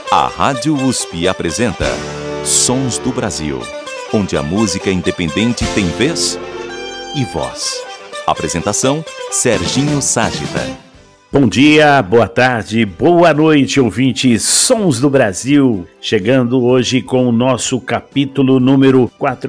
A Rádio USP apresenta Sons do Brasil, onde a música independente tem vez e voz. Apresentação, Serginho Ságita. Bom dia, boa tarde, boa noite, ouvintes Sons do Brasil. Chegando hoje com o nosso capítulo número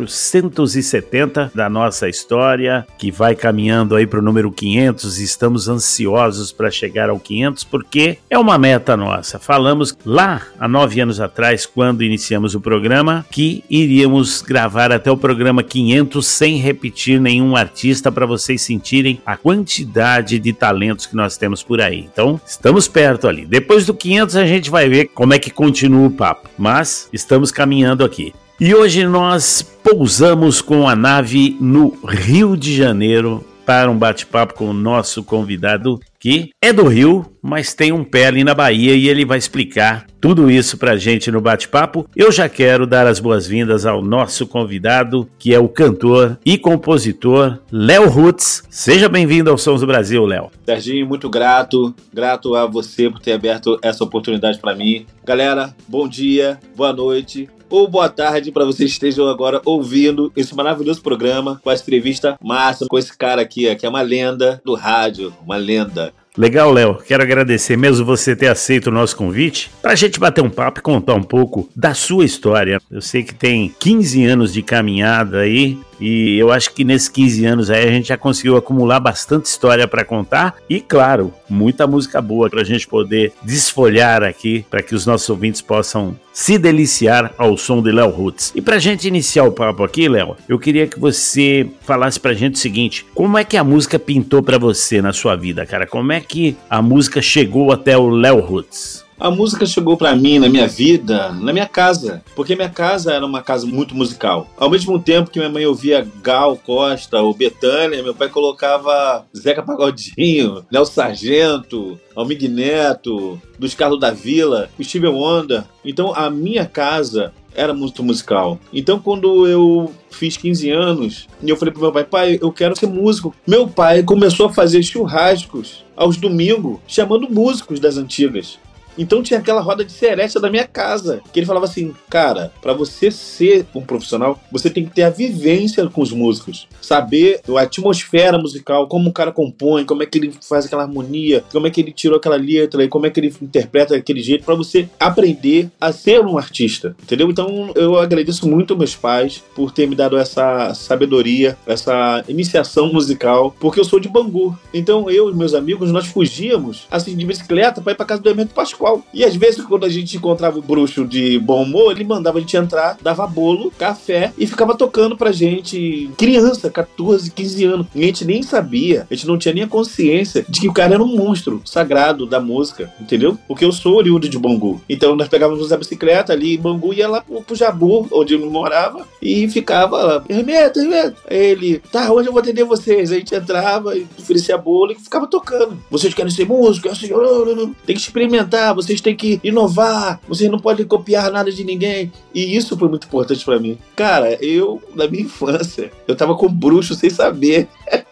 470 da nossa história, que vai caminhando aí para o número 500. Estamos ansiosos para chegar ao 500, porque é uma meta nossa. Falamos lá há 9 anos atrás, quando iniciamos o programa, que iríamos gravar até o programa 500 sem repetir nenhum artista, para vocês sentirem a quantidade de talentos que nós temos por aí. Então, estamos perto ali. Depois do 500 a gente vai ver como é que continua o papo, mas estamos caminhando aqui. E hoje nós pousamos com a nave no Rio de Janeiro para um bate-papo com o nosso convidado, que é do Rio, mas tem um pé ali na Bahia, e ele vai explicar tudo isso pra gente no bate-papo. Eu já quero dar as boas-vindas ao nosso convidado, que é o cantor e compositor Léo Roots. Seja bem-vindo ao Sons do Brasil, Léo. Serginho, muito grato a você por ter aberto essa oportunidade para mim. Galera, bom dia, boa noite ou boa tarde para vocês que estejam agora ouvindo esse maravilhoso programa com a entrevista máxima com esse cara aqui, que é uma lenda do rádio, uma lenda. Legal, Léo. Quero agradecer mesmo você ter aceito o nosso convite para a gente bater um papo e contar um pouco da sua história. Eu sei que tem 15 anos de caminhada aí, e eu acho que nesses 15 anos aí a gente já conseguiu acumular bastante história para contar e, claro, muita música boa para a gente poder desfolhar aqui, para que os nossos ouvintes possam se deliciar ao som de Léo Roots. E para a gente iniciar o papo aqui, Léo, eu queria que você falasse para a gente o seguinte: como é que a música pintou para você na sua vida, cara? Como é que a música chegou até o Léo Roots? A música chegou pra mim, na minha vida, na minha casa, porque minha casa era uma casa muito musical. Ao mesmo tempo que minha mãe ouvia Gal Costa ou Bethânia, meu pai colocava Zeca Pagodinho, Nelson Sargento, Almir Neto, dos Carlos da Vila, Stevie Wonder. Então a minha casa era muito musical. Então quando eu fiz 15 anos, eu falei pro meu pai: pai, eu quero ser músico. Meu pai começou a fazer churrascos aos domingos, chamando músicos das antigas. Então tinha aquela roda de seresta da minha casa, que ele falava assim: cara, pra você ser um profissional, você tem que ter a vivência com os músicos, saber a atmosfera musical, como o cara compõe, como é que ele faz aquela harmonia, como é que ele tirou aquela letra e como é que ele interpreta daquele jeito, pra você aprender a ser um artista, entendeu? Então eu agradeço muito aos meus pais por ter me dado essa sabedoria, essa iniciação musical, porque eu sou de Bangu. Então eu e meus amigos, nós fugíamos assim de bicicleta pra ir pra casa do Hermeto Pascoal. E às vezes, quando a gente encontrava o bruxo de bom humor, ele mandava a gente entrar, dava bolo, café e ficava tocando pra gente. Criança, 14, 15 anos. E a gente nem sabia, a gente não tinha nem a consciência de que o cara era um monstro sagrado da música, entendeu? Porque eu sou oriundo de Bangu. Então nós pegávamos a bicicleta ali em Bangu e ia lá pro Jabu, onde eu morava, e ficava lá: Hermeto. Aí ele: tá, hoje eu vou atender vocês. Aí a gente entrava e oferecia bolo e ficava tocando. Vocês querem ser músicos? Tem que experimentar, vocês têm que inovar, vocês não podem copiar nada de ninguém. E isso foi muito importante pra mim. Cara, eu, na minha infância, eu tava com bruxo sem saber.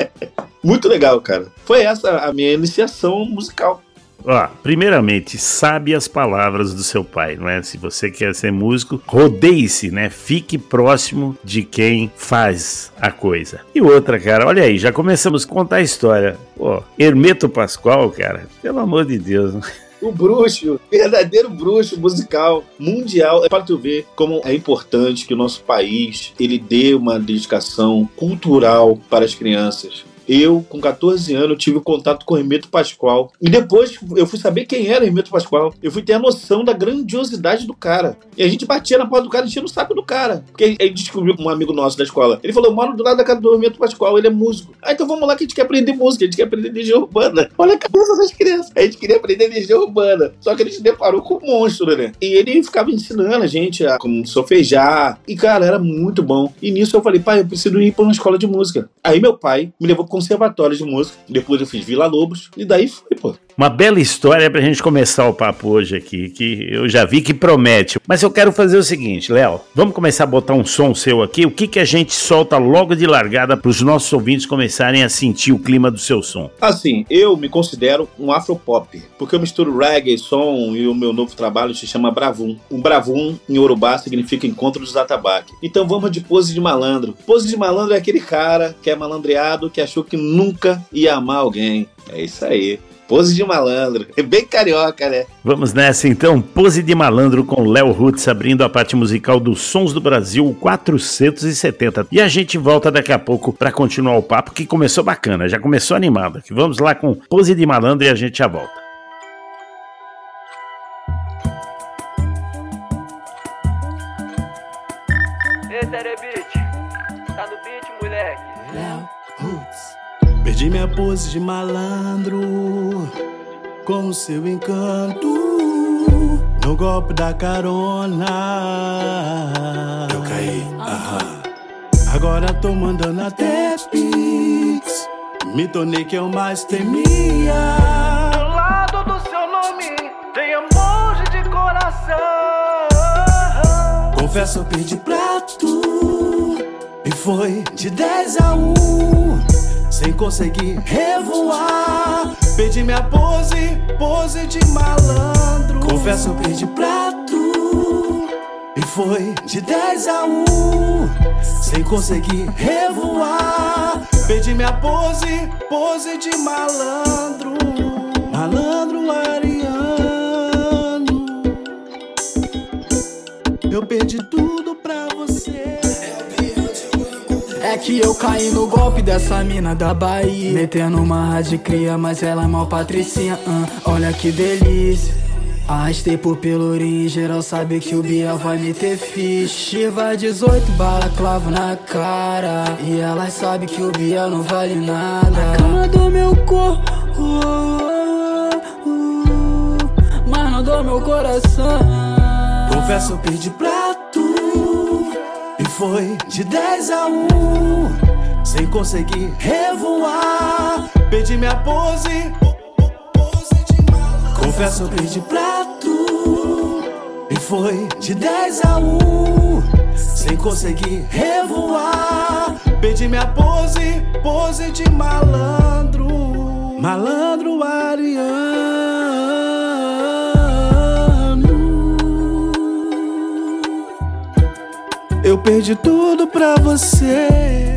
Muito legal, cara. Foi essa a minha iniciação musical. Primeiramente, sabe as palavras do seu pai, não é? Se você quer ser músico, rodeie-se, né? Fique próximo de quem faz a coisa. E outra, cara, olha aí, já começamos a contar a história. Hermeto Pascoal, cara, pelo amor de Deus, né? O bruxo, verdadeiro bruxo musical mundial. É para tu ver como é importante que o nosso país ele dê uma dedicação cultural para as crianças. Eu, com 14 anos, tive contato com o Hermeto Pascoal. E depois eu fui saber quem era o Hermeto Pascoal. Eu fui ter a noção da grandiosidade do cara. E a gente batia na porta do cara, enchia no saco do cara. Porque aí descobriu um amigo nosso da escola. Ele falou: eu moro do lado da casa do Hermeto Pascoal, ele é músico. Então vamos lá que a gente quer aprender música, a gente quer aprender energia urbana. Olha a cabeça das crianças. A gente queria aprender energia urbana. Só que a gente deparou com um monstro, né? E ele ficava ensinando a gente a como solfejar. E, cara, era muito bom. E nisso eu falei: pai, eu preciso ir para uma escola de música. Aí meu pai me levou para conservatório de música, depois eu fiz Vila Lobos, e daí foi, pô. Uma bela história pra gente começar o papo hoje aqui, que eu já vi que promete. Mas eu quero fazer o seguinte, Léo, vamos começar a botar um som seu aqui, o que a gente solta logo de largada pros nossos ouvintes começarem a sentir o clima do seu som? Assim, eu me considero um afropop, porque eu misturo reggae, som, e o meu novo trabalho se chama Bravum. O Bravum, em Yorubá, significa Encontro dos Atabaque. Então vamos de Pose de Malandro. Pose de Malandro é aquele cara que é malandreado, que achou que nunca ia amar alguém. É isso aí. Pose de Malandro. É bem carioca, né? Vamos nessa então, Pose de Malandro com Léo Roots abrindo a parte musical dos Sons do Brasil 470. E a gente volta daqui a pouco para continuar o papo que começou bacana, já começou animado aqui. Vamos lá com Pose de Malandro e a gente já volta. Esse é beat, tá no beat, moleque. Léo Roots. Perdi minha pose de malandro com o seu encanto no golpe da carona. Eu caí, Agora tô mandando até Pix. Me tornei que eu mais temia. Do lado do seu nome tem emoji de coração. Confesso, eu perdi pra tu e foi de 10-1. Sem conseguir revoar, perdi minha pose de malandro. Confesso, eu perdi pra tu e foi de 10-1. Sem conseguir revoar, perdi minha pose de malandro. Malandro ariano, eu perdi tudo pra você. É que eu caí no golpe dessa mina da Bahia, metendo uma rádio cria, mas ela é mó patricinha. Olha que delícia. Arrastei por Pelourinho, geral sabe que o Bia vai meter ficha. Chiva 18, bala clavo na cara, e elas sabem que o Bia não vale nada. Na cama do meu corpo, mas não do meu coração. Confesso, eu perdi pra tu e foi de 10-1. Sem conseguir revoar, perdi minha pose de malandro. Confesso, eu perdi pra tu e foi de 10-1. Sem conseguir revoar, perdi minha pose de malandro. Malandro ariano, eu perdi tudo pra você.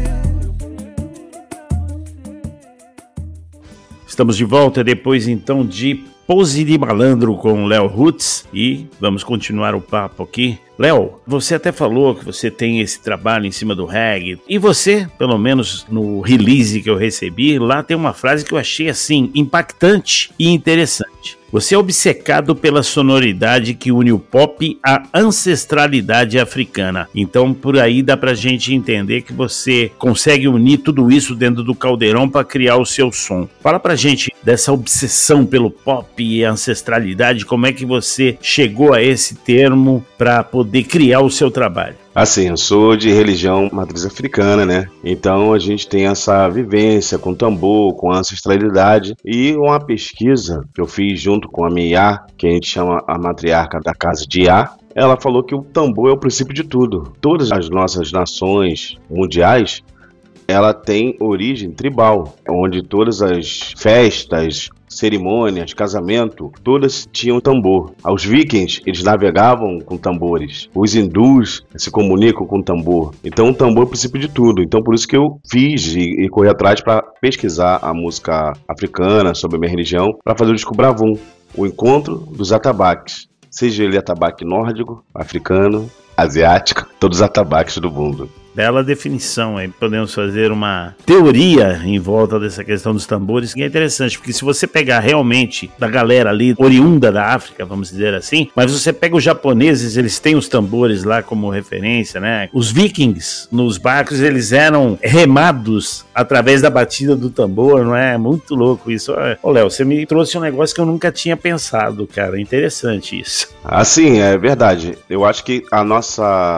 Estamos de volta depois então de Pose de Malandro com Léo Roots e vamos continuar o papo aqui. Léo, você até falou que você tem esse trabalho em cima do reggae e você, pelo menos no release que eu recebi, lá tem uma frase que eu achei assim impactante e interessante. Você é obcecado pela sonoridade que une o pop à ancestralidade africana. Então, por aí dá pra gente entender que você consegue unir tudo isso dentro do caldeirão para criar o seu som. Fala pra gente dessa obsessão pelo pop e ancestralidade, como é que você chegou a esse termo para poder criar o seu trabalho? Assim, eu sou de religião matriz africana, né? Então a gente tem essa vivência com tambor, com ancestralidade. E uma pesquisa que eu fiz junto com a minha Iá, que a gente chama a matriarca da casa de Iá, ela falou que o tambor é o princípio de tudo. Todas as nossas nações mundiais, ela tem origem tribal, onde todas as festas, cerimônias, casamento, todas tinham tambor. Os vikings, eles navegavam com tambores. Os hindus se comunicam com tambor. Então o tambor é o princípio de tudo. Então por isso que eu fiz e corri atrás para pesquisar a música africana sobre a minha religião, para fazer o disco Bravum, o encontro dos atabaques. Seja ele atabaque nórdico, africano, asiático, todos os atabaques do mundo. Bela definição, aí podemos fazer uma teoria em volta dessa questão dos tambores, que é interessante, porque se você pegar realmente da galera ali, oriunda da África, vamos dizer assim, mas você pega os japoneses, eles têm os tambores lá como referência, né? Os vikings, nos barcos, eles eram remados através da batida do tambor, não é? Muito louco isso. Ô Léo, você me trouxe um negócio que eu nunca tinha pensado, cara, interessante isso. Assim, é verdade. Eu acho que a nossa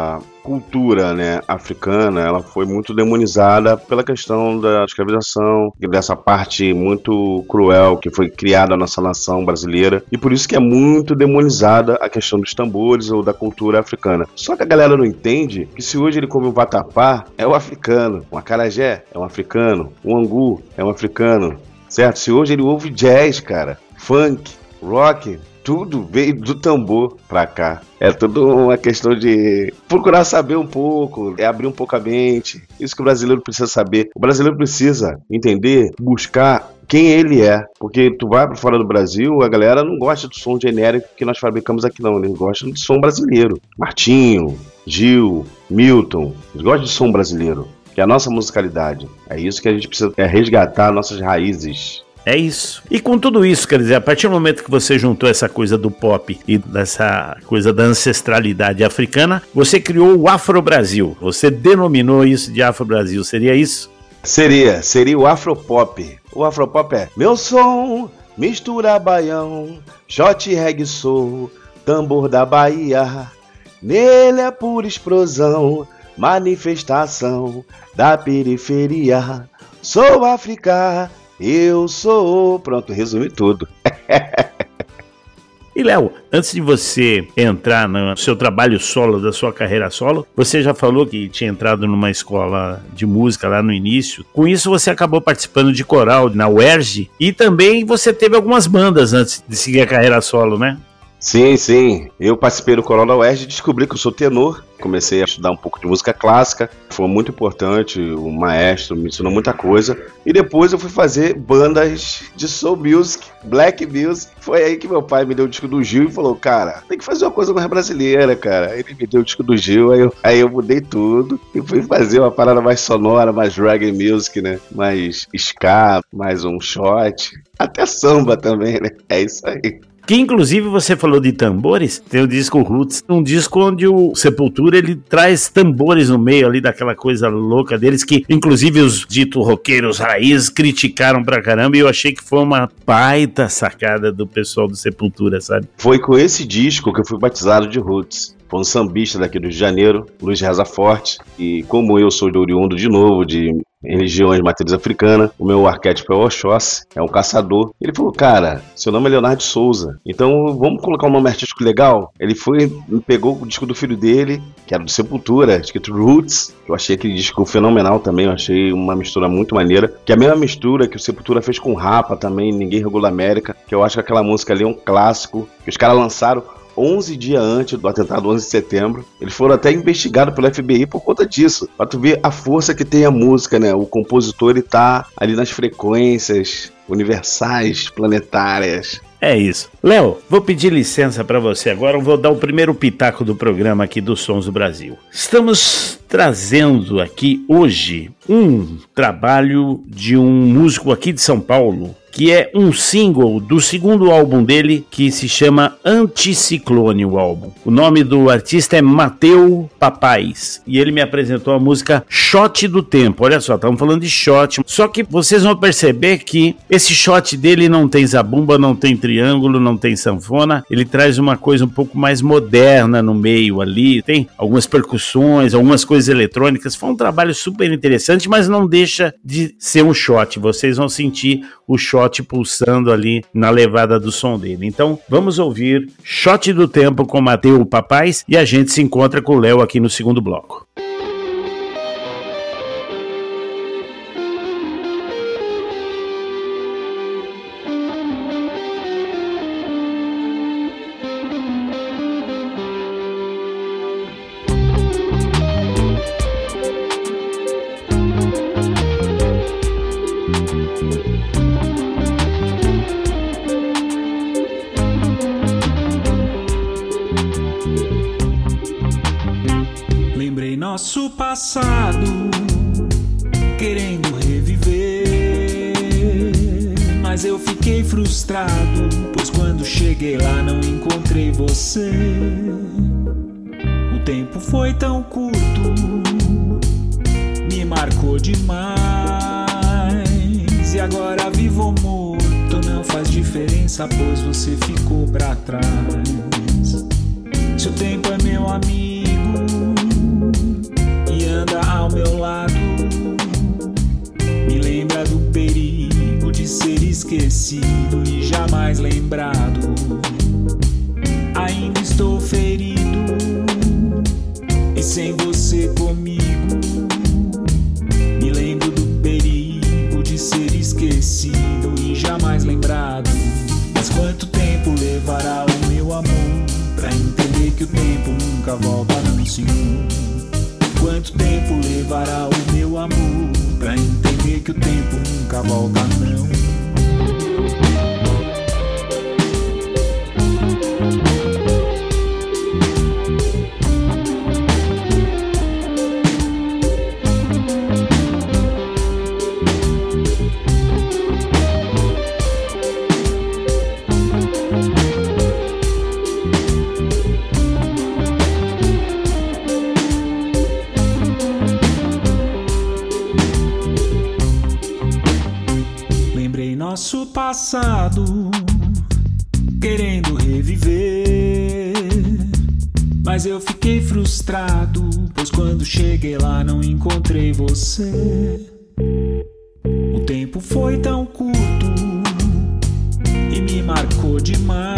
cultura, né, africana, ela foi muito demonizada pela questão da escravização, dessa parte muito cruel que foi criada a nossa nação brasileira, e por isso que é muito demonizada a questão dos tambores ou da cultura africana. Só que a galera não entende que se hoje ele come um vatapá, é o africano, um acarajé é um africano, um angu é um africano, certo? Se hoje ele ouve jazz, cara, funk, rock, tudo veio do tambor pra cá. É tudo uma questão de procurar saber um pouco, abrir um pouco a mente. Isso que o brasileiro precisa saber. O brasileiro precisa entender, buscar quem ele é. Porque tu vai para fora do Brasil, a galera não gosta do som genérico que nós fabricamos aqui não. Eles gostam do som brasileiro. Martinho, Gil, Milton, eles gostam de som brasileiro, que é a nossa musicalidade. É isso que a gente precisa resgatar, nossas raízes. É isso. E com tudo isso, quer dizer, a partir do momento que você juntou essa coisa do pop e dessa coisa da ancestralidade africana, você criou o Afro-Brasil. Você denominou isso de Afro-Brasil. Seria isso? Seria o Afropop. O Afropop é: meu som, mistura baião, shot reggae soul, tambor da Bahia. Nele é pura explosão, manifestação da periferia. Sou África, eu sou... Pronto, resumi tudo. E Léo, antes de você entrar no seu trabalho solo, da sua carreira solo, você já falou que tinha entrado numa escola de música lá no início. Com isso você acabou participando de coral na UERJ e também você teve algumas bandas antes de seguir a carreira solo, né? Sim. Eu participei do coral da UERJ e descobri que eu sou tenor. Comecei a estudar um pouco de música clássica, foi muito importante, o maestro me ensinou muita coisa. E depois eu fui fazer bandas de soul music, black music. Foi aí que meu pai me deu o disco do Gil e falou: cara, tem que fazer uma coisa mais brasileira, cara. Ele me deu o disco do Gil, aí eu mudei tudo e fui fazer uma parada mais sonora, mais reggae music, né? Mais ska, mais um shot, até samba também, né? É isso aí. Que inclusive você falou de tambores, tem o disco Roots, um disco onde o Sepultura ele traz tambores no meio ali daquela coisa louca deles, que inclusive os ditos roqueiros raiz criticaram pra caramba, e eu achei que foi uma baita sacada do pessoal do Sepultura, sabe? Foi com esse disco que eu fui batizado de Roots. Foi um sambista daqui do Rio de Janeiro, Luiz Reza Forte, e como eu sou de oriundo de novo, de religiões de matriz africana, o meu arquétipo é o Oxóssi, é um caçador. Ele falou: cara, seu nome é Leonardo Souza, então vamos colocar um nome artístico legal? Ele foi, pegou o disco do filho dele, que era do Sepultura, escrito Roots. Eu achei aquele disco fenomenal também, eu achei uma mistura muito maneira, que é a mesma mistura que o Sepultura fez com o Rapa também, Ninguém Regula América, que eu acho que aquela música ali é um clássico, que os caras lançaram 11 dias antes do atentado 11 de setembro. Eles foram até investigados pelo FBI por conta disso, pra tu ver a força que tem a música, né? O compositor, ele tá ali nas frequências universais, planetárias. É isso. Léo, vou pedir licença para você agora, eu vou dar o primeiro pitaco do programa aqui dos Sons do Brasil. Estamos trazendo aqui hoje um trabalho de um músico aqui de São Paulo, que é um single do segundo álbum dele, que se chama Anticiclone, o álbum. O nome do artista é Mateu Papais, e ele me apresentou a música Shot do Tempo. Olha só, estamos falando de shot, só que vocês vão perceber que esse shot dele não tem zabumba, não tem triângulo, não tem sanfona, ele traz uma coisa um pouco mais moderna no meio ali, tem algumas percussões, algumas coisas eletrônicas. Foi um trabalho super interessante, mas não deixa de ser um shot, vocês vão sentir o shot pulsando ali na levada do som dele. Então vamos ouvir Shot do Tempo com Mateu Papais e a gente se encontra com o Léo aqui no segundo bloco. Nosso passado, querendo reviver, mas eu fiquei frustrado, pois quando cheguei lá não encontrei você. O tempo foi tão curto, me marcou demais, e agora vivo ou morto não faz diferença, pois você ficou pra trás. Se o tempo é meu amigo, meu lado, me lembra do perigo de ser esquecido e jamais lembrado. Ainda estou ferido e sem você comigo, me lembro do perigo de ser esquecido e jamais lembrado. Mas quanto tempo levará o meu amor pra entender que o tempo nunca volta, não, senhor? Quanto tempo levará o meu amor pra entender que o tempo nunca volta, não? Nosso passado, querendo reviver, mas eu fiquei frustrado, pois quando cheguei lá não encontrei você. O tempo foi tão curto e me marcou demais,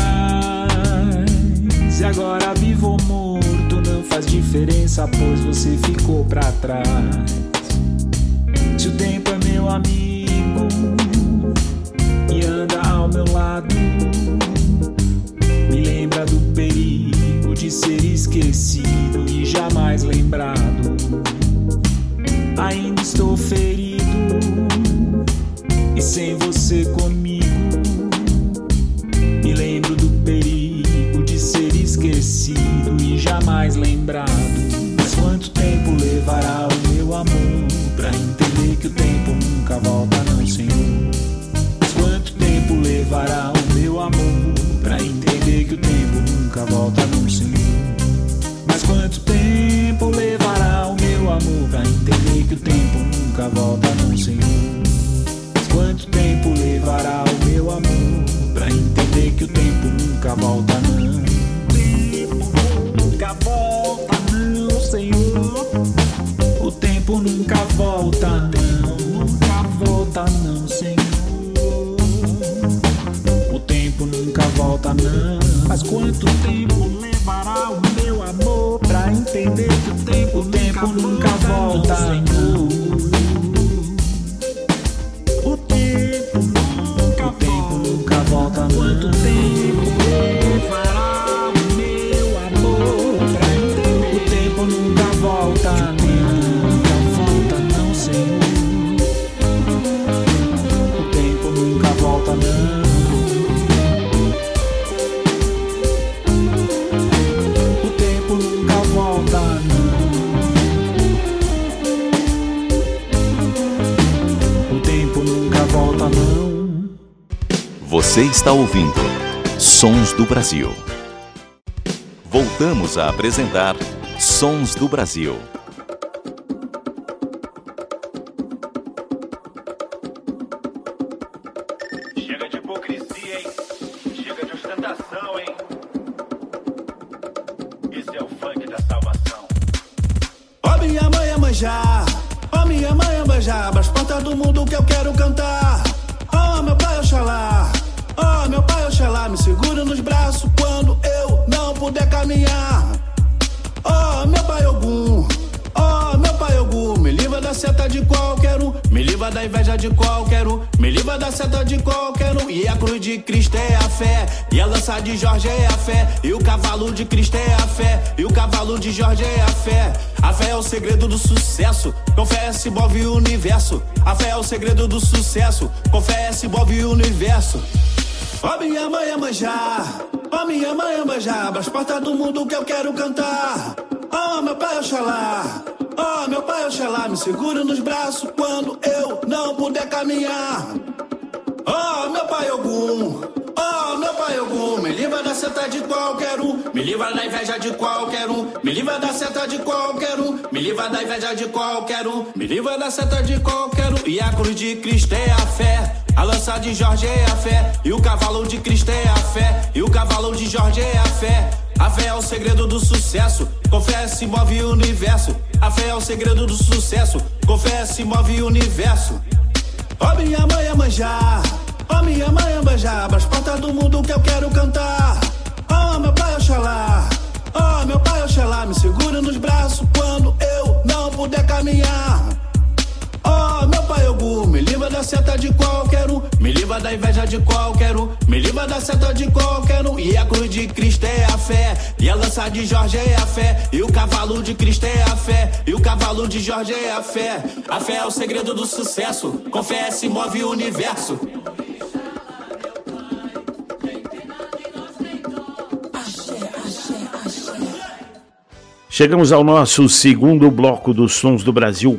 e agora vivo ou morto não faz diferença, pois você ficou pra trás. Se o tempo é meu amigo e anda ao meu lado, me lembra do perigo de ser esquecido e jamais lembrado. Ainda estou ferido e sem você comigo, me lembro do perigo de ser esquecido e jamais lembrado. Mas quanto tempo levará o meu amor pra entender que o tempo nunca volta, não, senhor? Quanto tempo levará o meu amor pra entender que o tempo nunca volta, não, senhor? Mas quanto tempo levará o meu amor pra entender que o tempo nunca volta, não, senhor? Quanto tempo levará o meu amor pra entender que o tempo nunca volta, não? O tempo nunca volta, não, senhor. O tempo nunca volta, não, nunca volta, não, senhor. O tempo nunca volta, não. Mas quanto tempo levará o meu amor pra entender que o tempo nunca volta, Senhor? O tempo nunca volta, não. Quanto tempo levará o meu amor pra entender? O tempo nunca volta, nunca volta, não, Senhor. O tempo nunca volta, não. Você está ouvindo Sons do Brasil. Voltamos a apresentar Sons do Brasil. Chega de hipocrisia, hein? Chega de ostentação, hein? Esse é o funk da salvação. Ó minha mãe a manjar, ó minha mãe a manjar, as portas do mundo que eu quero cantar. Ó meu pai Oxalá, ó meu pai Oxalá, me segura nos braços quando eu não puder caminhar. Ó meu pai Ogum, ó meu pai Ogum, me livra da seta de qualquer um, me livra da inveja de qualquer um, me livra da seta de qualquer um. E a cruz de Cristo é a fé, e a lança de Jorge é a fé, e o cavalo de Cristo é a fé, e o cavalo de Jorge é a fé. A fé é o segredo do sucesso, com fé se move o universo. A fé é o segredo do sucesso, com fé se move o universo. Ó minha mãe a manjar, ó minha mãe a manjar, as portas do mundo que eu quero cantar. Ó meu pai Oxalá, ó meu pai Oxalá, me segura nos braços quando eu não puder caminhar. Ó meu pai Ogum, ó meu pai Ogum, me livra da seta de qualquer um, me livra da inveja de qualquer um, me livra da seta de qualquer um, me livra da inveja de qualquer um, me livra da seta de qualquer um. E a cruz de Cristo é a fé, a lança de Jorge é a fé, e o cavalo de Cristo é a fé, e o cavalo de Jorge é a fé. A fé é o segredo do sucesso. Com fé se move o universo. A fé é o segredo do sucesso. Com fé se move o universo. Ó minha mãe Iemanjá, ó minha mãe Iemanjá, abra as portas do mundo que eu quero cantar. Ó meu pai Oxalá, ó meu pai Oxalá, me segura nos braços quando eu não puder caminhar. Ó meu pai Ogum, me livra da seta de qualquer um, me livra da inveja de qualquer um, me livra da seta de qualquer um. E a cruz de Cristo é a fé, e a lança de Jorge é a fé, e o cavalo de Cristo é a fé, e o cavalo de Jorge é a fé. A fé é o segredo do sucesso, com fé se move o universo. Chegamos ao nosso segundo bloco dos Sons do Brasil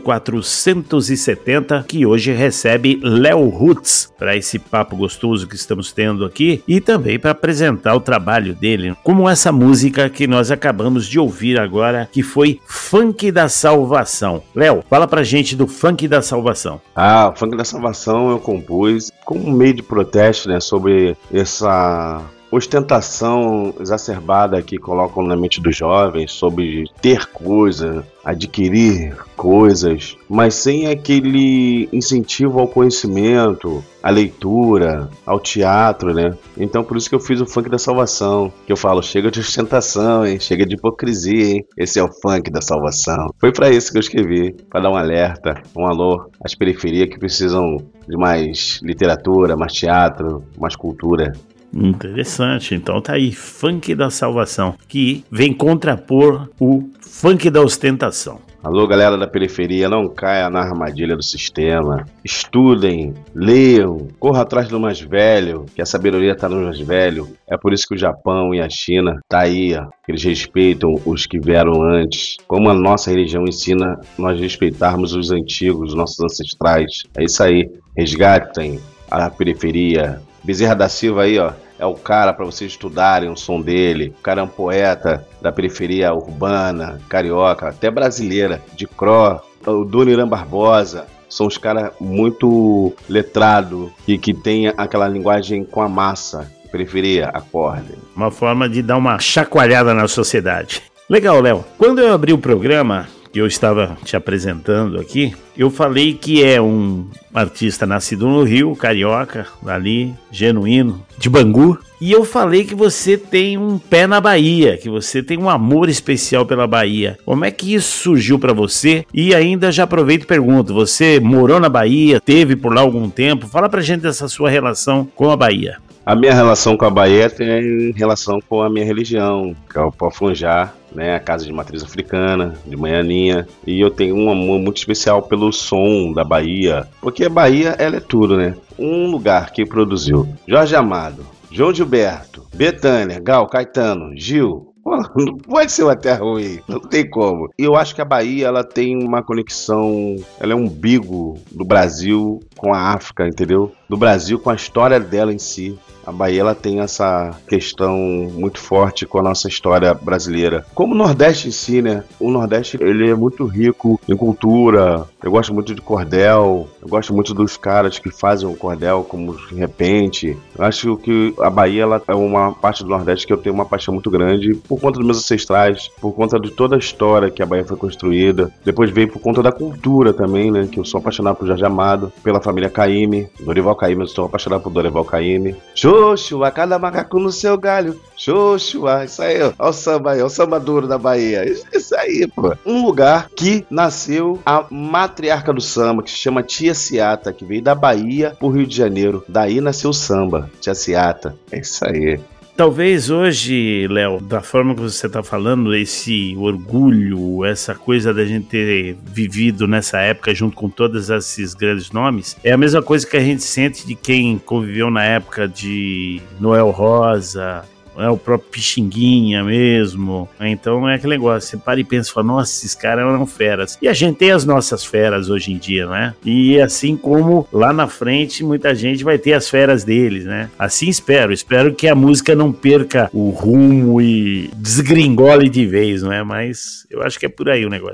470, que hoje recebe Léo Roots para esse papo gostoso que estamos tendo aqui e também para apresentar o trabalho dele, como essa música que nós acabamos de ouvir agora, que foi Funk da Salvação. Léo, fala pra gente do Funk da Salvação. O Funk da Salvação eu compus como um meio de protesto, né, sobre essa ostentação exacerbada que colocam na mente dos jovens sobre ter coisas, adquirir coisas, mas sem aquele incentivo ao conhecimento, à leitura, ao teatro, né? Então por isso que eu fiz o Funk da Salvação, que eu falo, chega de ostentação, hein? Chega de hipocrisia, hein? Esse é o Funk da Salvação. Foi para isso que eu escrevi, para dar um alerta, um alô às periferias que precisam de mais literatura, mais teatro, mais cultura. Interessante, então tá aí, Funk da Salvação, que vem contrapor o Funk da Ostentação. Alô, galera da periferia, não caia na armadilha do sistema. Estudem, leiam, corra atrás do mais velho, que a sabedoria está no mais velho. É por isso que o Japão e a China tá aí, ó. Eles respeitam os que vieram antes. Como a nossa religião ensina nós respeitarmos os antigos, os nossos ancestrais. É isso aí, resgatem a periferia. Bezerra da Silva aí, ó, é o cara para vocês estudarem o som dele. O cara é um poeta da periferia urbana, carioca, até brasileira, de Cro. O Doniran Barbosa, são os caras muito letrados e que tem aquela linguagem com a massa. Periferia, acorde. Uma forma de dar uma chacoalhada na sociedade. Legal, Léo. Quando eu abri o programa, que eu estava te apresentando aqui, eu falei que é um artista nascido no Rio, carioca, ali, genuíno, de Bangu. E eu falei que você tem um pé na Bahia, que você tem um amor especial pela Bahia. Como é que isso surgiu para você? E ainda já aproveito e pergunto, você morou na Bahia, teve por lá algum tempo? Fala pra gente dessa sua relação com a Bahia. A minha relação com a Bahia tem relação com a minha religião, que é o Pofunjá, né, a casa de matriz africana, de Manhaninha, e eu tenho um amor muito especial pelo som da Bahia, porque a Bahia, ela é tudo, né? Um lugar que produziu Jorge Amado, João Gilberto, Bethânia, Gal, Caetano, Gil. Não pode ser uma terra ruim, não tem como. E eu acho que a Bahia, ela tem uma conexão, ela é um umbigo do Brasil com a África, entendeu? Do Brasil com a história dela em si. A Bahia, ela tem essa questão muito forte com a nossa história brasileira. Como o Nordeste em si, né? O Nordeste, ele é muito rico em cultura. Eu gosto muito de cordel. Eu gosto muito dos caras que fazem o cordel, como de repente. Eu acho que a Bahia, ela é uma parte do Nordeste que eu tenho uma paixão muito grande por conta dos meus ancestrais, por conta de toda a história que a Bahia foi construída. Depois veio por conta da cultura também, né? Que eu sou apaixonado por Jorge Amado, pela família Caymmi, Dorival Caymmi, eu sou apaixonado por Dorival Caymmi. Xoxua, cada macaco no seu galho. Xoxua, isso aí, ó. Olha o samba aí, ó, o samba duro da Bahia. Isso aí, pô. Um lugar que nasceu a matriarca do samba, que se chama Tia Ciata, que veio da Bahia pro Rio de Janeiro. Daí nasceu o samba, Tia Ciata. É isso aí. Talvez hoje, Léo, da forma que você está falando, esse orgulho, essa coisa da gente ter vivido nessa época junto com todos esses grandes nomes, é a mesma coisa que a gente sente de quem conviveu na época de Noel Rosa, o próprio Pixinguinha mesmo. Então é aquele negócio, você para e pensa, fala, nossa, esses caras eram feras. E a gente tem as nossas feras hoje em dia, né? E assim como lá na frente muita gente vai ter as feras deles, né? Assim espero que a música não perca o rumo e desgringole de vez, não é? Mas eu acho que é por aí o negócio.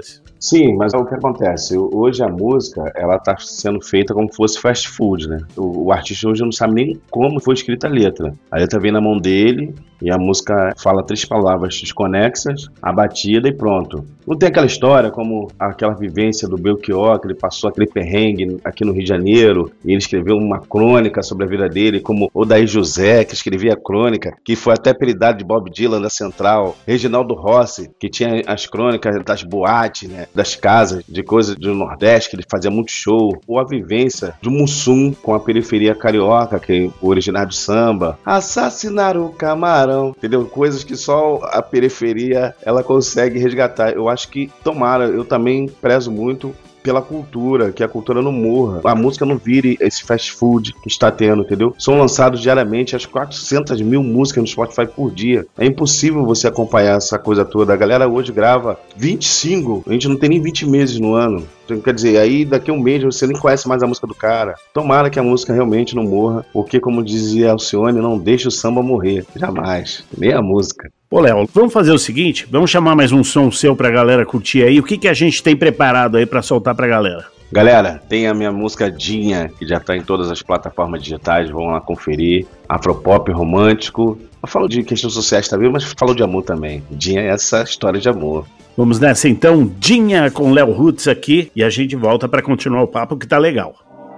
Sim, mas o que acontece? Hoje a música, ela tá sendo feita como se fosse fast food, né? O artista hoje não sabe nem como foi escrita a letra. A letra vem na mão dele e a música fala 3 palavras desconexas, a batida e pronto. Não tem aquela história como aquela vivência do Belchior, que ele passou aquele perrengue aqui no Rio de Janeiro e ele escreveu uma crônica sobre a vida dele, como o Daí José, que escrevia a crônica, que foi até apelidado de Bob Dylan da Central, Reginaldo Rossi, que tinha as crônicas das boates, né, das casas, de coisas do Nordeste, que ele fazia muito show, ou a vivência de Mussum com a periferia carioca, que é o originário do samba, assassinar o camarão, entendeu? Coisas que só a periferia ela consegue resgatar. Eu acho que, tomara, eu também prezo muito pela cultura, que a cultura não morra, a música não vire esse fast food que está tendo, entendeu? São lançados diariamente as 400 mil músicas no Spotify por dia. É impossível você acompanhar essa coisa toda. A galera hoje grava 20 singles, a gente não tem nem 20 meses no ano. Então, quer dizer, aí daqui a um mês você nem conhece mais a música do cara. Tomara que a música realmente não morra, porque como dizia Alcione, não deixa o samba morrer, jamais, nem a música. Ô, Léo, vamos fazer o seguinte, vamos chamar mais um som seu pra galera curtir aí. O que a gente tem preparado aí pra soltar pra galera? Galera, tem a minha música Dinha, que já tá em todas as plataformas digitais, vão lá conferir. Afropop romântico. Eu falo de questões sociais também, mas falo de amor também. Dinha é essa história de amor. Vamos nessa então, Dinha com Léo Roots aqui, e a gente volta pra continuar o papo que tá legal.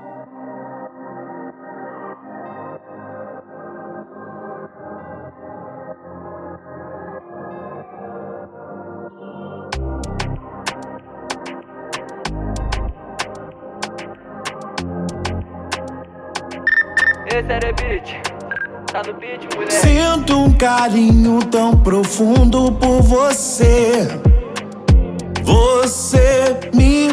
Esse era o beat. Tá no beat, mulher. Sinto um carinho tão profundo por você. Você me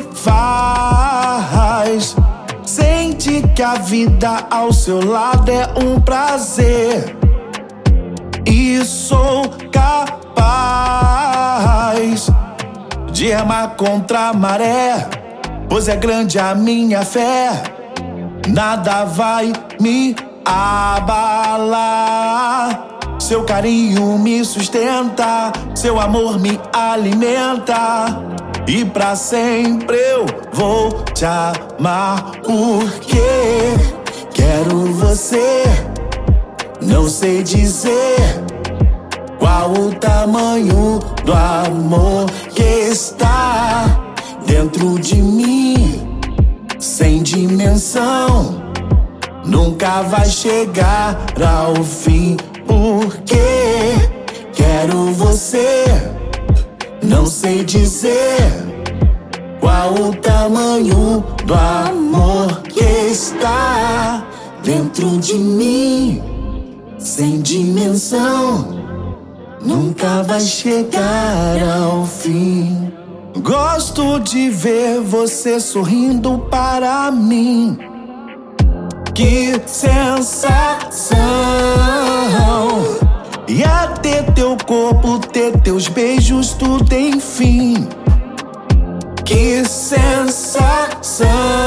faz sentir que a vida ao seu lado é um prazer. E sou capaz de remar contra a maré, pois é grande a minha fé. Nada vai me abalar. Seu carinho me sustenta, seu amor me alimenta. E pra sempre eu vou te amar, porque quero você. Não sei dizer qual o tamanho do amor que está dentro de mim. Sem dimensão, nunca vai chegar ao fim, porque quero você. Não sei dizer qual o tamanho do amor que está dentro de mim. Sem dimensão, nunca vai chegar ao fim. Gosto de ver você sorrindo para mim. Que sensação! E até teu corpo, ter teus beijos, tudo enfim. Que sensação!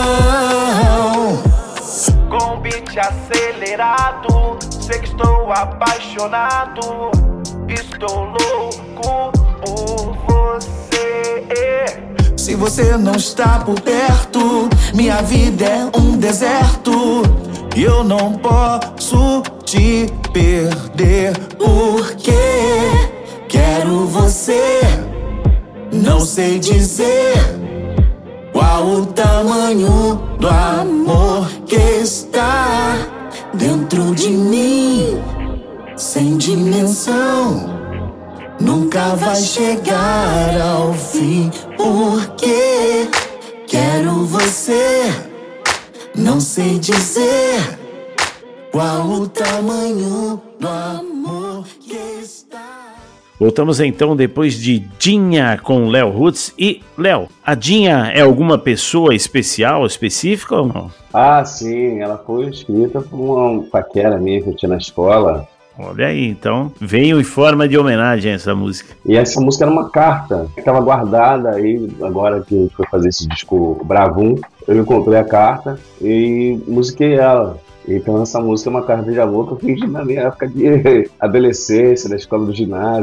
Com beat acelerado, sei que estou apaixonado. Estou louco por você. Se você não está por perto, minha vida é um deserto. E eu não posso te perder, porque quero você. Não sei dizer qual o tamanho do amor que está dentro de mim. Sem dimensão, nunca vai chegar ao fim, porque quero você. Não sei dizer qual o tamanho do amor que está. Voltamos então depois de Dinha com Léo Roots. E, Léo, a Dinha é alguma pessoa especial, específica ou não? Ah, sim, ela foi escrita por uma paquera minha que eu tinha na escola. Olha aí, então veio em forma de homenagem a essa música. E essa música era uma carta que estava guardada aí, agora que a gente foi fazer esse disco Bravum, eu encontrei a carta e musiquei ela. Então essa música é uma carta de amor que eu fiz na minha época de adolescência, da escola do ginásio.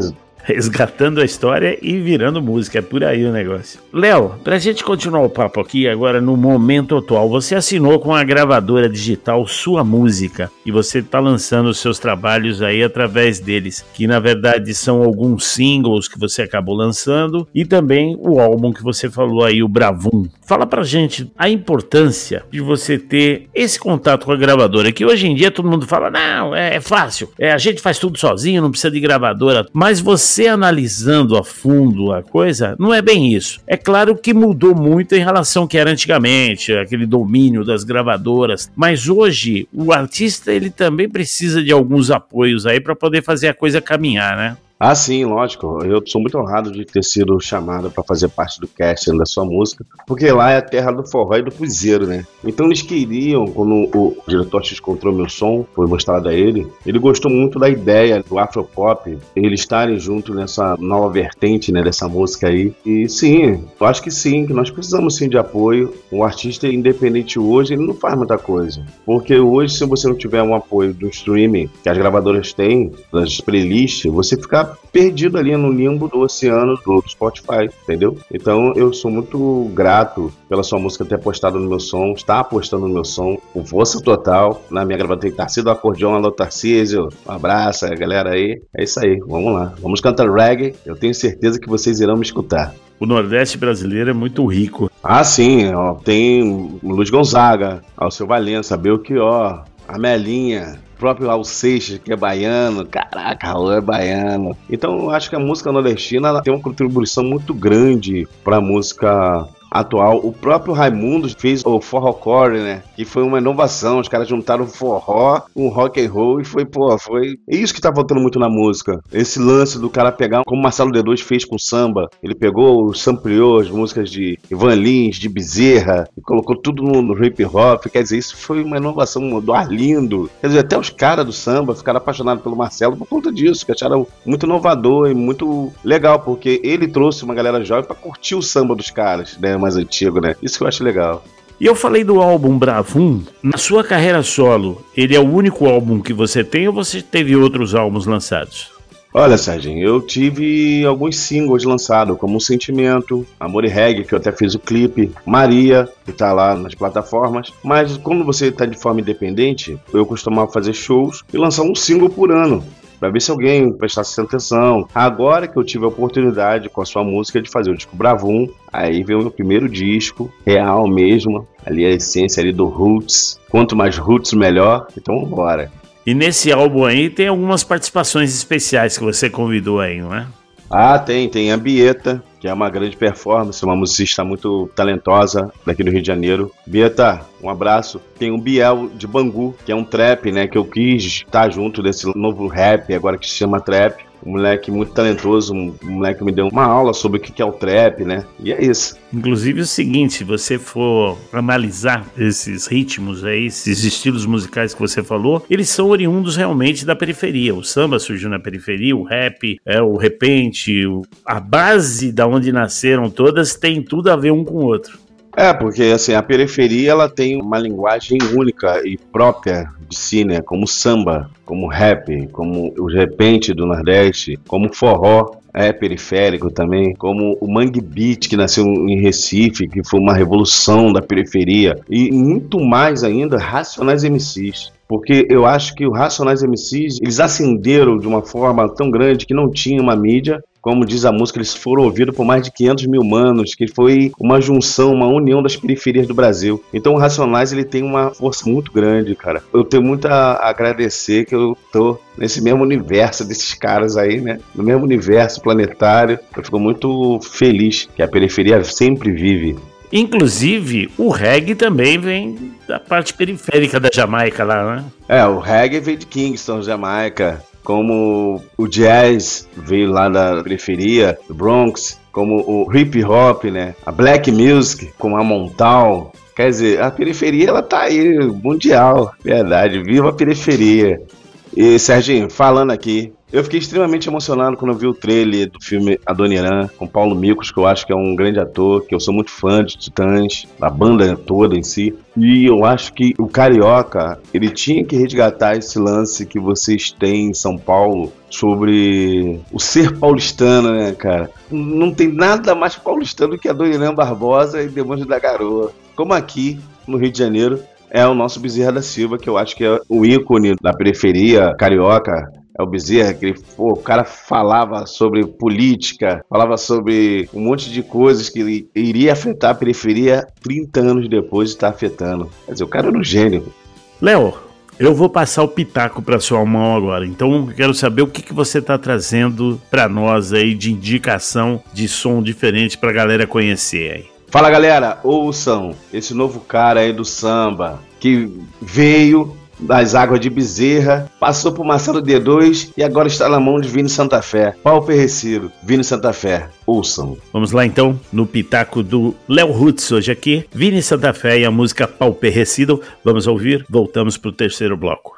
resgatando a história e virando música, é por aí o negócio. Léo, pra gente continuar o papo aqui agora no momento atual, você assinou com a gravadora digital Sua Música e você tá lançando os seus trabalhos aí através deles, que na verdade são alguns singles que você acabou lançando e também o álbum que você falou aí, o Bravum. Fala pra gente a importância de você ter esse contato com a gravadora, que hoje em dia todo mundo fala, não, é fácil, a gente faz tudo sozinho, não precisa de gravadora, mas você analisando a fundo a coisa, não é bem isso. É claro que mudou muito em relação ao que era antigamente, aquele domínio das gravadoras, mas hoje o artista ele também precisa de alguns apoios aí para poder fazer a coisa caminhar, né? Ah, sim, lógico. Eu sou muito honrado de ter sido chamado para fazer parte do casting da Sua Música, porque lá é a terra do forró e do piseiro, né? Então eles queriam, quando o diretor X encontrou meu som, foi mostrado a ele gostou muito da ideia do Afropop, eles estarem junto nessa nova vertente, né, dessa música aí. E sim, eu acho que sim, que nós precisamos sim de apoio. O artista independente hoje, ele não faz muita coisa. Porque hoje, se você não tiver um apoio do streaming que as gravadoras têm, das playlists, você fica perdido ali no limbo do oceano do Spotify, entendeu? Então eu sou muito grato pela Sua Música ter apostado no meu som, está apostando no meu som, com força total. Na minha gravadora tem Tarcísio do Acordeão, alô Tarcísio, um abraço, a galera aí. É isso aí, vamos lá. Vamos cantar reggae, eu tenho certeza que vocês irão me escutar. O Nordeste brasileiro é muito rico. Ah, sim, ó, tem Luiz Gonzaga, Alceu Valença, Belchior, Amelinha, próprio Raul Seixas, que é baiano. Caraca, Raul é baiano. Então eu acho que a música nordestina ela tem uma contribuição muito grande para a música atual. O próprio Raimundo fez o forrocore, né? Que foi uma inovação. Os caras juntaram o forró com o rock and roll e foi isso que tá faltando muito na música. Esse lance do cara pegar, como Marcelo D2 fez com o samba. Ele pegou, sampleou as músicas de Ivan Lins, de Bezerra e colocou tudo no hip hop. Quer dizer, isso foi uma inovação do Arlindo. Quer dizer, até os caras do samba ficaram apaixonados pelo Marcelo por conta disso, que acharam muito inovador e muito legal, porque ele trouxe uma galera jovem pra curtir o samba dos caras, né? Mais antigo, né? Isso que eu acho legal. E eu falei do álbum Bravum. Na sua carreira solo, ele é o único álbum que você tem ou você teve outros álbuns lançados? Olha, Serginho, eu tive alguns singles lançados, como Sentimento, Amor e Reggae, que eu até fiz o clipe, Maria, que tá lá nas plataformas. Mas quando você tá de forma independente, eu costumava fazer shows e lançar um single por ano, para ver se alguém prestasse atenção. Agora que eu tive a oportunidade com a Sua Música de fazer o disco Bravum, aí veio o meu primeiro disco, real mesmo, ali a essência ali do Roots. Quanto mais Roots, melhor. Então, bora. E nesse álbum aí tem algumas participações especiais que você convidou aí, não é? Ah, tem a Bieta, que é uma grande performance, uma musicista muito talentosa daqui do Rio de Janeiro. Bieta, um abraço. Tem o Biel de Bangu, que é um trap, né, que eu quis estar junto desse novo rap, agora que se chama trap. Um moleque muito talentoso, um moleque que me deu uma aula sobre o que é o trap, né? E é isso. Inclusive o seguinte, se você for analisar esses ritmos aí, esses estilos musicais que você falou, eles são oriundos realmente da periferia. O samba surgiu na periferia, o rap, o repente, a base da onde nasceram todas tem tudo a ver um com o outro. Porque assim, a periferia ela tem uma linguagem única e própria de si, né? Como samba, como rap, como o repente do Nordeste, como forró periférico também, como o Mangue Beat, que nasceu em Recife, que foi uma revolução da periferia, e muito mais ainda Racionais MCs. Porque eu acho que os Racionais MCs, eles ascenderam de uma forma tão grande que não tinha uma mídia. Como diz a música, eles foram ouvidos por mais de 500 mil manos, que foi uma junção, uma união das periferias do Brasil. Então o Racionais ele tem uma força muito grande, cara. Eu tenho muito a agradecer que eu tô nesse mesmo universo desses caras aí, né? No mesmo universo planetário. Eu fico muito feliz que a periferia sempre vive. Inclusive, o reggae também vem da parte periférica da Jamaica lá, né? O reggae vem de Kingston, Jamaica. Como o jazz veio lá da periferia, do Bronx, como o hip hop, né? A black music, como a Montal. Quer dizer, a periferia ela tá aí, mundial, verdade, viva a periferia. E, Serginho, falando aqui, eu fiquei extremamente emocionado quando eu vi o trailer do filme Adoniran, com Paulo Micos, que eu acho que é um grande ator, que eu sou muito fã de Titãs, da banda toda em si. E eu acho que o Carioca, ele tinha que resgatar esse lance que vocês têm em São Paulo sobre o ser paulistano, né, cara? Não tem nada mais paulistano do que Adoniran Barbosa e Demônio da Garoa. Como aqui, no Rio de Janeiro, é o nosso Bezerra da Silva, que eu acho que é o ícone da periferia carioca. É o Bezerra, que o cara falava sobre política, falava sobre um monte de coisas que iria afetar a periferia 30 anos depois de estar afetando. Quer dizer, o cara era um gênio. Léo, eu vou passar o pitaco para sua mão agora, então eu quero saber o que você está trazendo para nós aí de indicação de som diferente para a galera conhecer aí. Fala, galera, ouçam esse novo cara aí do samba, que veio das águas de Bezerra, passou por Marcelo D2 e agora está na mão de Vini Santa Fé. Pau Perrecido, Vini Santa Fé, ouçam. Vamos lá então, no pitaco do Léo Roots hoje aqui, Vini Santa Fé e a música Pau Perrecido. Vamos ouvir, voltamos para o terceiro bloco.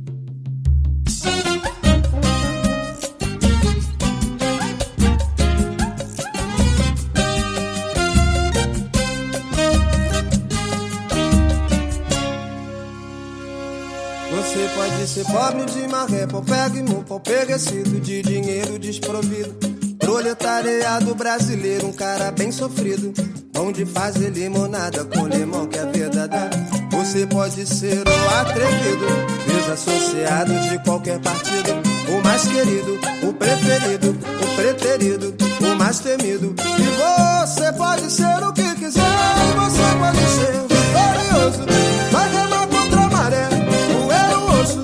Ser pobre de maré, pau pego, pau perecido, de dinheiro desprovido. Proletariado brasileiro, um cara bem sofrido, bom de fazer limonada com limão que é verdadeiro. Você pode ser o atrevido, desassociado de qualquer partido, o mais querido, o preferido, o preterido, o mais temido. E você pode ser o que quiser, você pode ser vitorioso, vai remar contra a maré, moer o osso.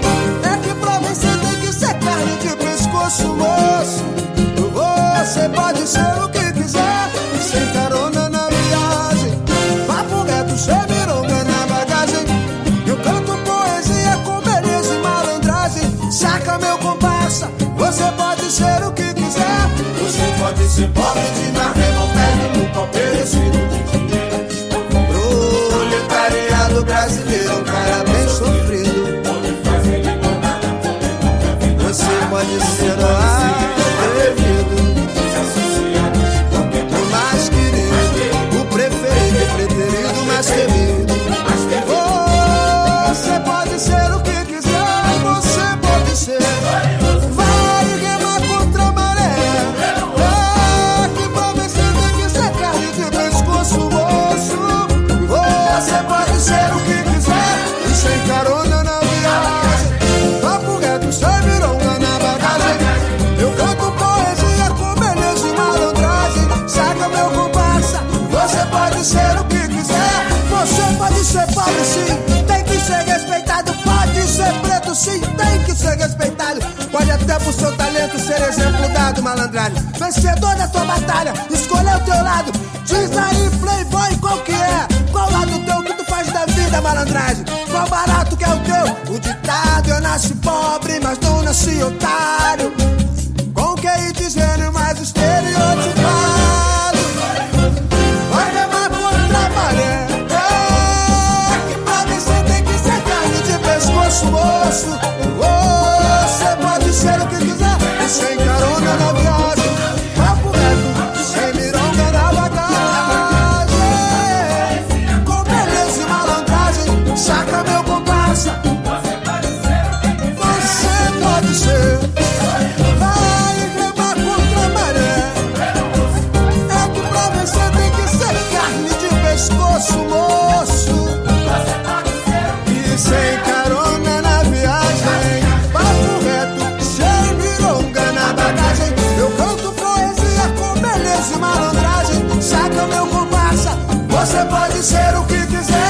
Carne de pescoço, moço. Você pode ser o que quiser, sem carona na viagem, papo reto, chamironga na bagagem. Eu canto poesia com beleza e malandragem. Saca meu comparsa, você pode ser o que quiser. Você pode ser pobre de maré, não perde no pau perecido. Proletariado brasileiro, um cara bem sofrido. Você pode ser o atrevido, o mais querido, o preferido, o preterido, o mais temido. Você pode ser o que quiser, você pode ser. Vai remar contra a maré, que pra vencer tem que ser carne de pescoço, moço. Você pode ser o que quiser, e sem carona na viagem, papo reto, sem virão. Eu canto poesia com beleza e malandragem. Saca meu comparsa, você pode ser o que quiser. Você pode ser pobre sim, tem que ser respeitado. Pode ser preto sim, tem que ser respeitado. Pode até por seu talento ser exemplo dado, malandragem. Vencedor da tua batalha, escolher o teu lado. Diz aí, playboy, qual que é? Qual lado teu que tu faz da vida, malandragem? Qual barato que é o teu? O ditado, eu nasci pobre, mas não nasci otário. Com QI de gênio, mas estereotipado. Vai remar contra a maré, que pra vencer tem que ser carne de pescoço, moço. Você pode ser o que quiser, e sem carona na viagem, papo reto, sem mironga na bagagem. Com beleza e malandragem, saca meu comparsa. Você pode ser. Vai remar contra a maré, é que pra vencer tem que ser carne de pescoço, moço. E sem carona na viagem, papo reto, sem mironga na bagagem. Eu canto poesia com beleza e malandragem. Saca meu comparsa, você pode ser o que quiser.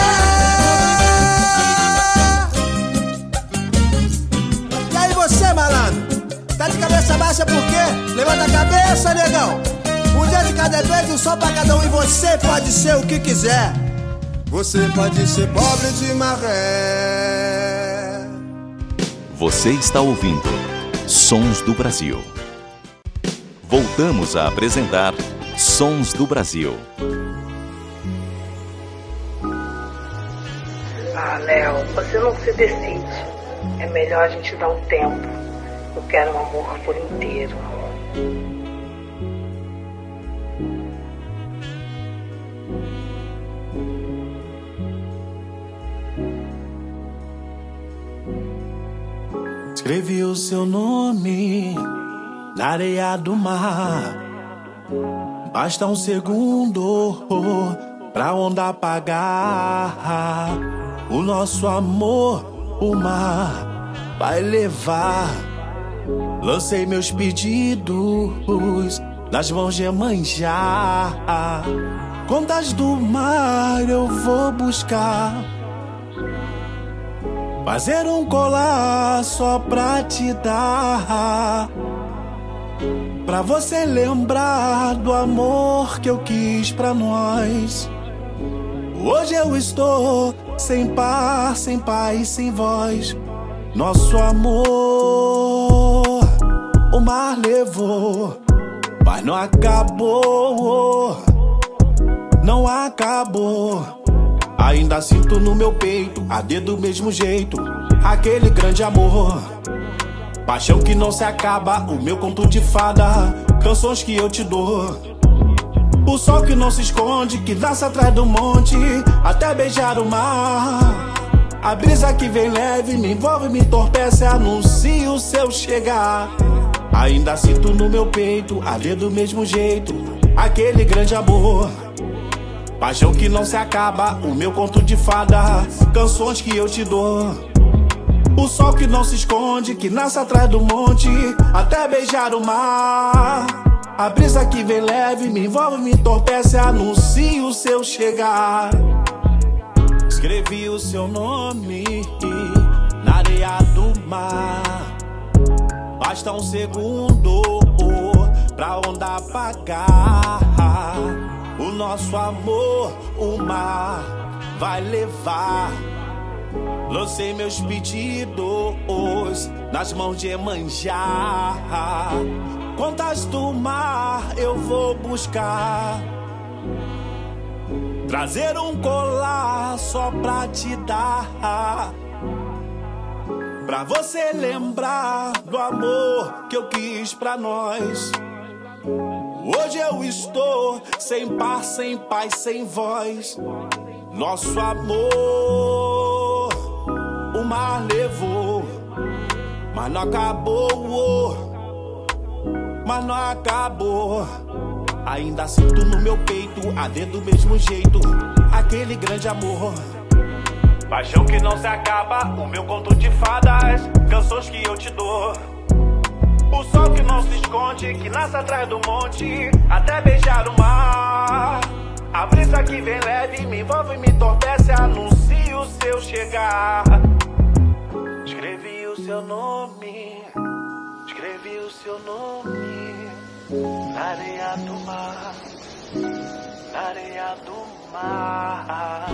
E aí você, malandro? Tá de cabeça baixa por quê? Levanta a cabeça, negão. Um dia de cada vez, um só pra cada um. E você pode ser o que quiser. Você pode ser pobre de maré. Você está ouvindo Sons do Brasil. Voltamos a apresentar Sons do Brasil. Ah, Léo, você não se decide. É melhor a gente dar um tempo. Eu quero um amor por inteiro. Escrevi o seu nome na areia do mar. Basta um segundo pra onda apagar. O nosso amor, o mar vai levar. Lancei meus pedidos nas mãos de Iemanjá. Contas do mar eu vou buscar. Fazer um colar só pra te dar, pra você lembrar do amor que eu quis pra nós. Hoje eu estou sem par, sem pai, sem voz. Nosso amor o mar levou, mas não acabou, não acabou. Ainda sinto no meu peito, arder do mesmo jeito, aquele grande amor. Paixão que não se acaba, o meu conto de fada, canções que eu te dou. O sol que não se esconde, que nasce atrás do monte, até beijar o mar. A brisa que vem leve, me envolve, me entorpece, anuncia o seu chegar. Ainda sinto no meu peito, arder do mesmo jeito, aquele grande amor. Paixão que não se acaba, o meu conto de fada, canções que eu te dou. O sol que não se esconde, que nasce atrás do monte, até beijar o mar. A brisa que vem leve, me envolve, me entorpece, anuncia o seu chegar. Escrevi o seu nome na areia do mar. Basta um segundo pra onda apagar. O nosso amor, o mar vai levar. Lancei meus pedidos nas mãos de Iemanjá. Contas do mar eu vou buscar. Trazer um colar só pra te dar, pra você lembrar do amor que eu quis pra nós. Hoje eu estou sem par, sem pai, sem voz. Nosso amor o mar levou, mas não acabou, mas não acabou. Ainda sinto no meu peito, arder do mesmo jeito, aquele grande amor. Paixão que não se acaba, o meu conto de fadas, canções que eu te dou. O sol que não se esconde, que nasce atrás do monte, até beijar o mar. A brisa que vem leve, me envolve, me entorpece, anuncia o seu chegar. Escrevi o seu nome, escrevi o seu nome na areia do mar, na areia do mar.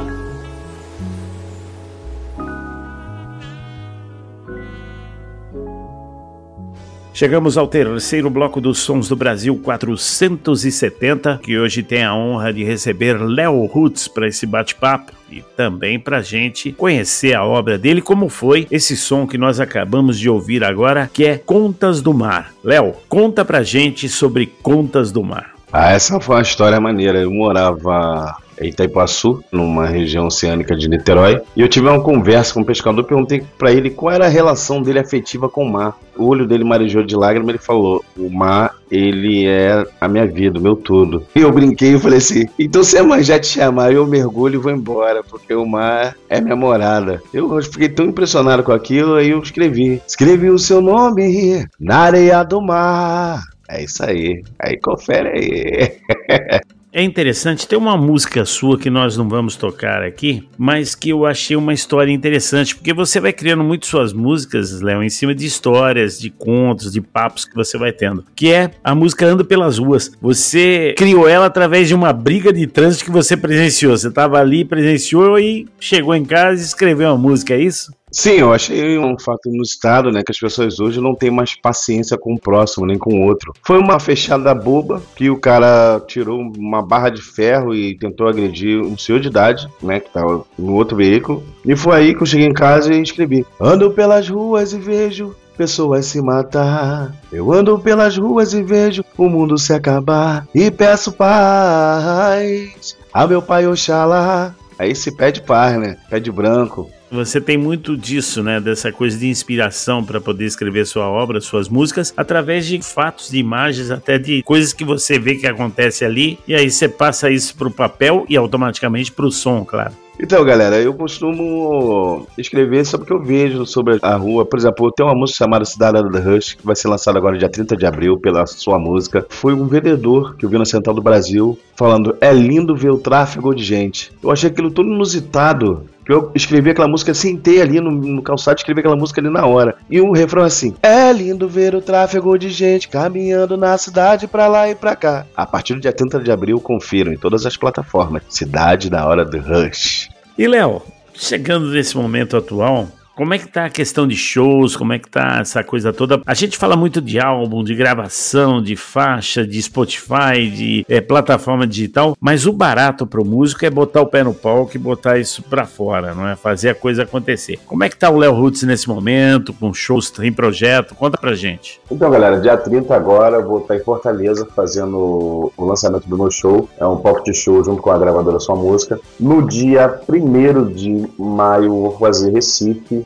Chegamos ao terceiro bloco dos Sons do Brasil 470, que hoje tem a honra de receber Léo Roots para esse bate-papo e também para a gente conhecer a obra dele, como foi esse som que nós acabamos de ouvir agora, que é Contas do Mar. Léo, conta pra gente sobre Contas do Mar. Essa foi uma história maneira. Eu morava em Itaipuaçu, numa região oceânica de Niterói, e eu tive uma conversa com um pescador, perguntei para ele qual era a relação dele afetiva com o mar. O olho dele marejou de lágrimas, ele falou: o mar, ele é a minha vida, o meu tudo. E eu brinquei e falei assim: então se a mãe já te chamar, eu mergulho e vou embora, porque o mar é minha morada. Eu fiquei tão impressionado com aquilo, aí eu escrevi o seu nome na areia do mar. É isso aí confere aí. É interessante, tem uma música sua que nós não vamos tocar aqui, mas que eu achei uma história interessante, porque você vai criando muito suas músicas, Léo, em cima de histórias, de contos, de papos que você vai tendo, que é a música Ando Pelas Ruas. Você criou ela através de uma briga de trânsito que você presenciou. Você estava ali, presenciou e chegou em casa e escreveu uma música, é isso? Sim, eu achei um fato inusitado, né? Que as pessoas hoje não têm mais paciência com o próximo, nem com o outro. Foi uma fechada boba que o cara tirou uma barra de ferro e tentou agredir um senhor de idade, né? Que tava no outro veículo. E foi aí que eu cheguei em casa e escrevi: ando pelas ruas e vejo pessoas se matar. Eu ando pelas ruas e vejo o mundo se acabar. E peço paz a meu pai Oxalá. Aí se pede paz, né? Pede branco. Você tem muito disso, né? Dessa coisa de inspiração para poder escrever sua obra, suas músicas, através de fatos, de imagens, até de coisas que você vê que acontece ali, e aí você passa isso pro papel e automaticamente pro som, claro. Então, galera, eu costumo escrever sobre o que eu vejo sobre a rua. Por exemplo, eu tenho uma música chamada Cidade da Rush, que vai ser lançada agora dia 30 de abril pela sua música. Foi um vendedor que eu vi na Central do Brasil falando: é lindo ver o tráfego de gente. Eu achei aquilo tudo inusitado, que eu escrevi aquela música, sentei ali no calçado, escrevi aquela música ali na hora. E um refrão assim: é lindo ver o tráfego de gente caminhando na cidade pra lá e pra cá. A partir do dia 30 de abril, confiram em todas as plataformas. Cidade da Hora do Rush. E Léo, chegando nesse momento atual, como é que tá a questão de shows, como é que tá essa coisa toda? A gente fala muito de álbum, de gravação, de faixa, de Spotify, de plataforma digital, mas o barato pro músico é botar o pé no palco e botar isso pra fora, não é? Fazer a coisa acontecer. Como é que tá o Léo Roots nesse momento, com shows, tem projeto? Conta pra gente. Então, galera, dia 30 agora eu vou estar em Fortaleza fazendo o lançamento do meu show. É um pocket show junto com a gravadora Sua Música. No dia 1º de maio eu vou fazer Recife.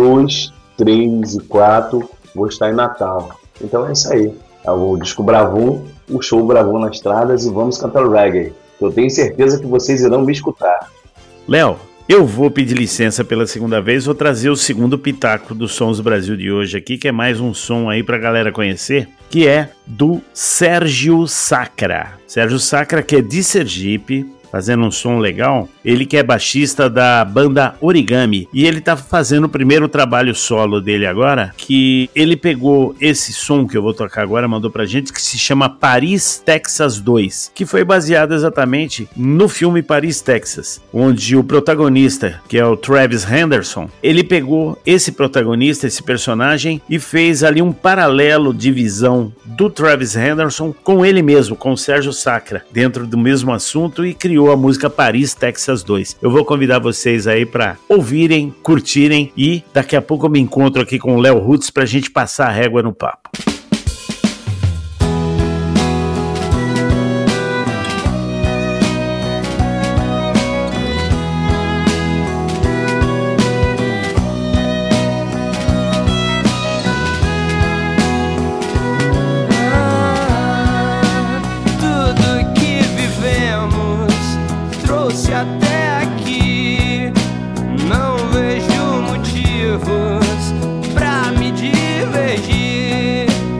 2, 3 e 4 vou estar em Natal. Então é isso aí. É o disco Bravum, o show Bravum nas estradas, e vamos cantar reggae. Eu tenho certeza que vocês irão me escutar. Léo, eu vou pedir licença pela segunda vez, vou trazer o segundo pitaco do Sons do Brasil de hoje aqui, que é mais um som aí pra galera conhecer, que é do Sérgio Sacra. Sérgio Sacra, que é de Sergipe, fazendo um som legal. Ele que é baixista da banda Origami, e ele tá fazendo o primeiro trabalho solo dele agora, que ele pegou esse som que eu vou tocar agora, mandou pra gente, que se chama Paris, Texas 2, que foi baseado exatamente no filme Paris, Texas, onde o protagonista, que é o Travis Henderson, ele pegou esse protagonista, esse personagem, e fez ali um paralelo de visão do Travis Henderson com ele mesmo, com o Sérgio Sacra, dentro do mesmo assunto, e criou a música Paris, Texas 2. Eu vou convidar vocês aí para ouvirem, curtirem, e daqui a pouco eu me encontro aqui com o Léo Roots pra gente passar a régua no papo. Pra me divergir,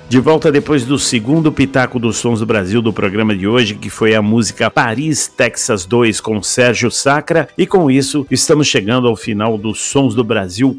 De volta depois do segundo pitaco dos Sons do Brasil do programa de hoje, que foi a música Paris, Texas 2 com Sérgio Sacra. E com isso, estamos chegando ao final dos Sons do Brasil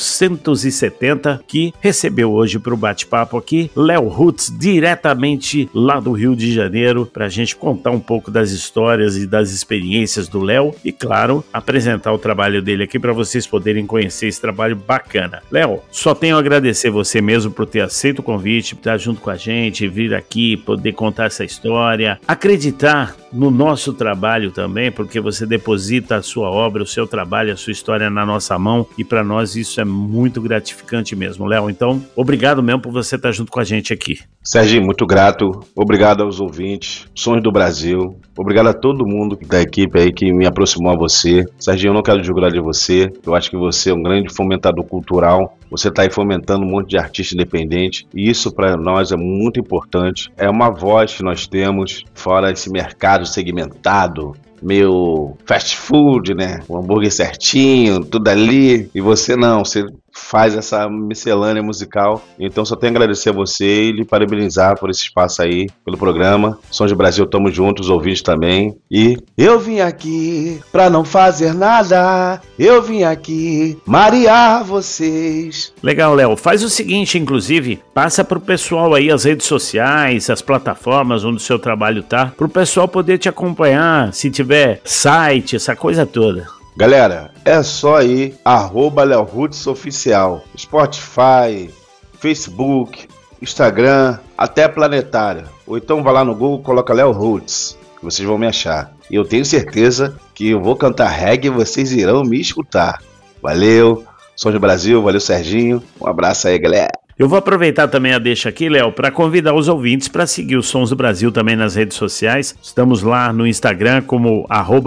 470, que recebeu hoje para o bate-papo aqui Léo Roots, diretamente lá do Rio de Janeiro, para a gente contar um pouco das histórias e das experiências do Léo e, claro, apresentar o trabalho dele aqui para vocês poderem conhecer esse trabalho bacana. Léo, só tenho a agradecer você mesmo por ter aceito o convite, estar junto com a gente, vir aqui, poder contar essa história, acreditar no nosso trabalho também, porque você deposita a sua obra, o seu trabalho, a sua história na nossa mão e para nós isso é muito gratificante mesmo, Léo. Então, obrigado mesmo por você estar junto com a gente aqui. Serginho, muito grato. Obrigado aos ouvintes, Sons do Brasil. Obrigado a todo mundo da equipe aí que me aproximou a você. Serginho, eu não quero julgar de você. Eu acho que você é um grande fomentador cultural. Você está aí fomentando um monte de artista independente e isso para nós é muito importante. É uma voz que nós temos fora esse mercado segmentado, meio fast food, né? O hambúrguer certinho, tudo ali. E você não, você faz essa miscelânea musical. Então só tenho a agradecer a você e lhe parabenizar por esse espaço aí, pelo programa. Sons de Brasil, tamo juntos, os ouvintes também. E eu vim aqui pra não fazer nada, eu vim aqui marear vocês. Legal, Léo. Faz o seguinte, inclusive, passa pro pessoal aí as redes sociais, as plataformas onde o seu trabalho tá, pro pessoal poder te acompanhar, se tiver site, essa coisa toda. Galera, é só ir, @Léo Roots Oficial, Spotify, Facebook, Instagram, até Planetária. Ou então vai lá no Google, coloca Léo Roots, que vocês vão me achar. E eu tenho certeza que eu vou cantar reggae e vocês irão me escutar. Valeu, Sons do Brasil, valeu Serginho, um abraço aí, galera. Eu vou aproveitar também a deixa aqui, Léo, para convidar os ouvintes para seguir os Sons do Brasil também nas redes sociais. Estamos lá no Instagram como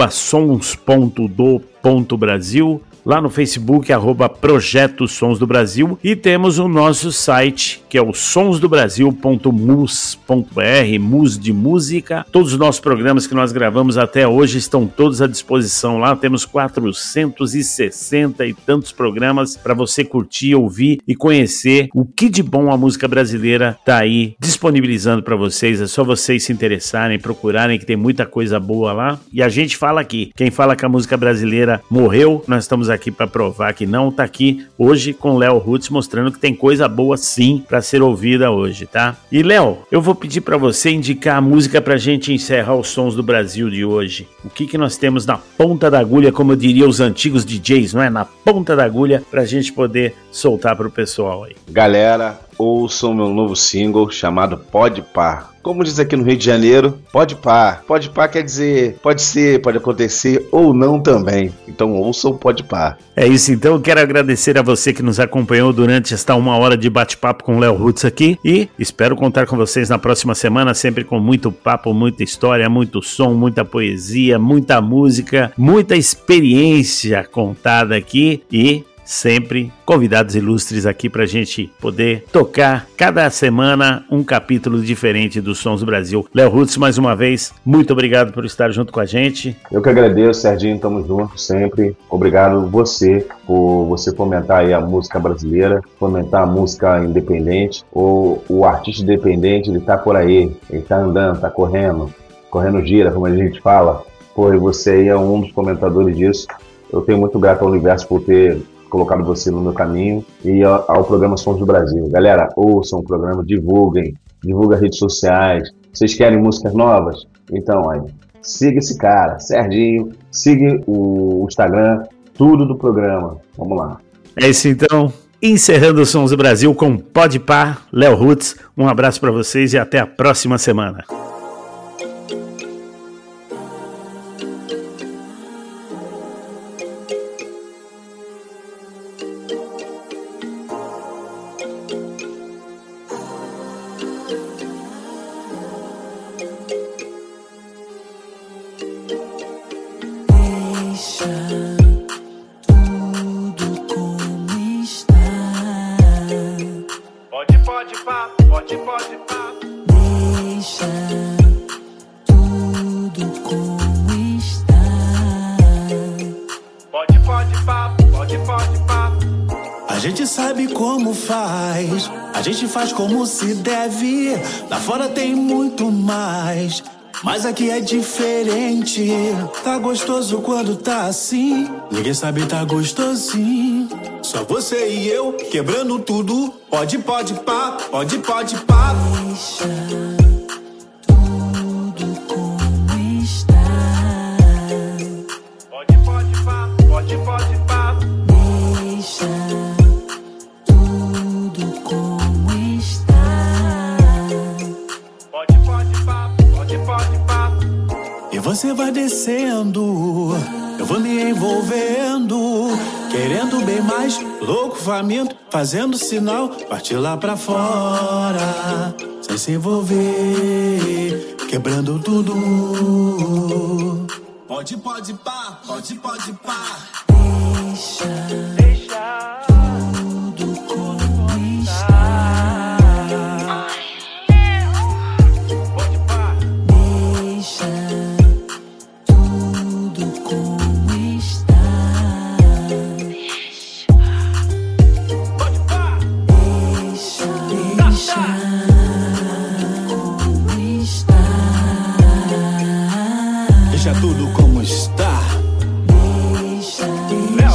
@sons.do.brasil, lá no Facebook, @Projeto Sons do Brasil, e temos o nosso site, que é o sonsdobrasil.mus.br, mus de música. Todos os nossos programas que nós gravamos até hoje estão todos à disposição lá. Temos 460 e tantos programas para você curtir, ouvir e conhecer o que de bom a música brasileira tá aí disponibilizando para vocês. É só vocês se interessarem, procurarem, que tem muita coisa boa lá. E a gente fala aqui, quem fala que a música brasileira morreu, nós estamos aqui para provar que não, tá aqui hoje com Léo Roots mostrando que tem coisa boa sim para ser ouvida hoje, tá? E Léo, eu vou pedir para você indicar a música pra gente encerrar os Sons do Brasil de hoje. O que nós temos na ponta da agulha, como eu diria os antigos DJs, não é? Na ponta da agulha pra gente poder soltar pro pessoal aí. Galera, ouçam meu novo single chamado Pode Pá. Como diz aqui no Rio de Janeiro, pode pá. Pode pá quer dizer pode ser, pode acontecer ou não também. Então ouçam Pode Pá. É isso, então eu quero agradecer a você que nos acompanhou durante esta 1 hora de bate-papo com o Léo Roots aqui e espero contar com vocês na próxima semana, sempre com muito papo, muita história, muito som, muita poesia, muita música, muita experiência contada aqui e sempre convidados ilustres aqui pra gente poder tocar cada semana um capítulo diferente dos Sons do Brasil. Léo Roots, mais uma vez, muito obrigado por estar junto com a gente. Eu que agradeço, Serginho, tamo junto sempre. Obrigado você por você fomentar aí a música brasileira, fomentar a música independente. O artista independente, ele tá por aí, ele tá andando, tá correndo gira, como a gente fala. Pô, e você aí é um dos comentadores disso. Eu tenho muito grato ao universo por ter colocado você no meu caminho e ao programa Sons do Brasil. Galera, ouçam o programa, divulguem as redes sociais. Vocês querem músicas novas? Então, aí, siga esse cara, Serginho, siga o Instagram, tudo do programa. Vamos lá. É isso então. Encerrando os Sons do Brasil com Pode Pá, Léo Roots. Um abraço para vocês e até a próxima semana. gente sabe como faz, a gente faz como se deve. Lá fora tem muito mais, mas aqui é diferente. Tá gostoso quando tá assim, ninguém sabe tá gostosinho. Só você e eu quebrando tudo. Pode pá, pode pá. Deixa tudo como está. Pode pá, pode pá. Deixa tudo como está. Pode pá, pode pá. E você vai descendo, eu vou me envolvendo, querendo bem mais, louco, faminto, fazendo sinal, partir lá pra fora, sem se envolver, quebrando tudo. Pode pá, pode pá. Deixa tudo como está. Pode pá. Deixa tudo como está. Pode pá. Deixa como está. Deixa tudo como está. Deixa tudo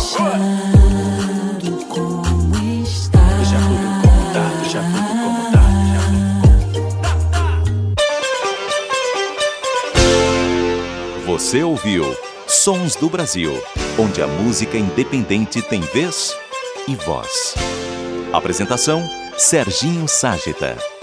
como está. Deixa tudo como tá, deixa tudo como tá. Você ouviu Sons do Brasil, onde a música independente tem vez e voz. Apresentação: Serginho Ságita.